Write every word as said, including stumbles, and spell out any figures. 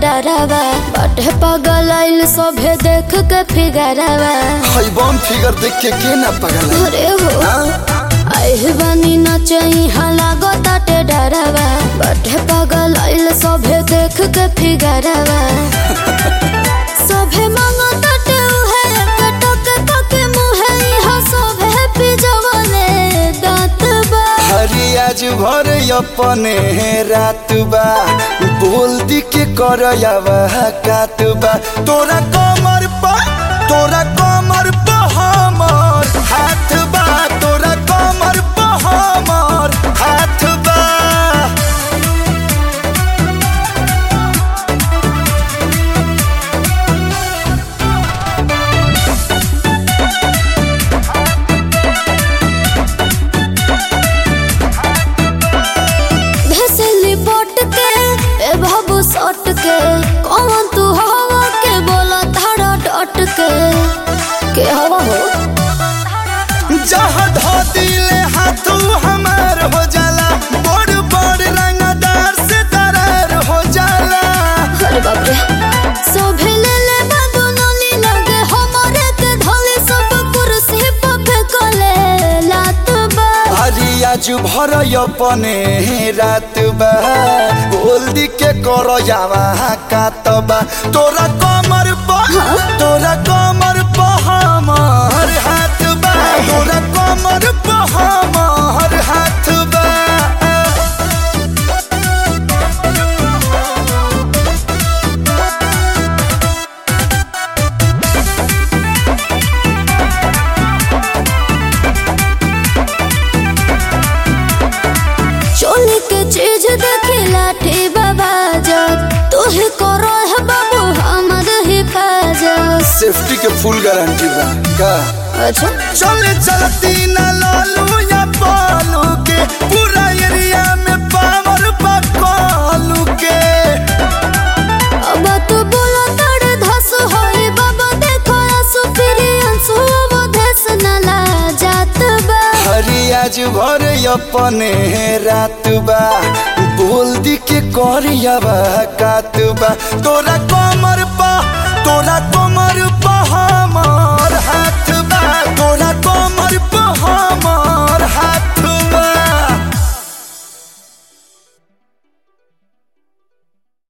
डरावा बाटे पागल आइल सभे देख के फिगरावा हाय बम फिगर देख के के ना पागल अरे हो आइल बानी नचई हाला गोताटे डरावा बाटे पागल आइल सभे देख के फिगरावा सभे मांगो ताटे उहे कटक तक मुहे इहा सभे पिजवले दांत बा हरी आज भर अपने रात बा बोल दी के करयावा कात बा तोरा कमर पा तोरा कमर पा हमर हाथ बा तोरा कमर पा हमर हाथ बा सट के कौन तू हवा के बोला धारा डट के के हवा हो जहाँ धो दिले हाथू हमार हो जाला बड़ बड़ रंगदार से दरार हो जाला अरे बाप रे सोभे ले ले बाबू नली लगे हमारे के धले सब कुर्सी पे फेंकले लात बा हरी आज भर अपने रात बा बोल दी के करो जावा कातबा तोरा कमर पा तोरा कमर पा हमर हाथ बा तोरा कमर पा हमर हाथ बा चोली के चीज देखी लाठी बाबा जब तू ही करो है बाबू हमर हिफाजत सेफ्टी के फुल गारंटी बा का अच्छा चले चलती ना लालू या पालू के पूरा एरिया में पावर बकालू के अब तू बोला तड़ धस होई बाबा देखो सुपीरियंस वो धस न ला जात बा हरी आज भर अपने रात बा बोल दी के करियावा कात बा तोरा कमर पा तोरा कमर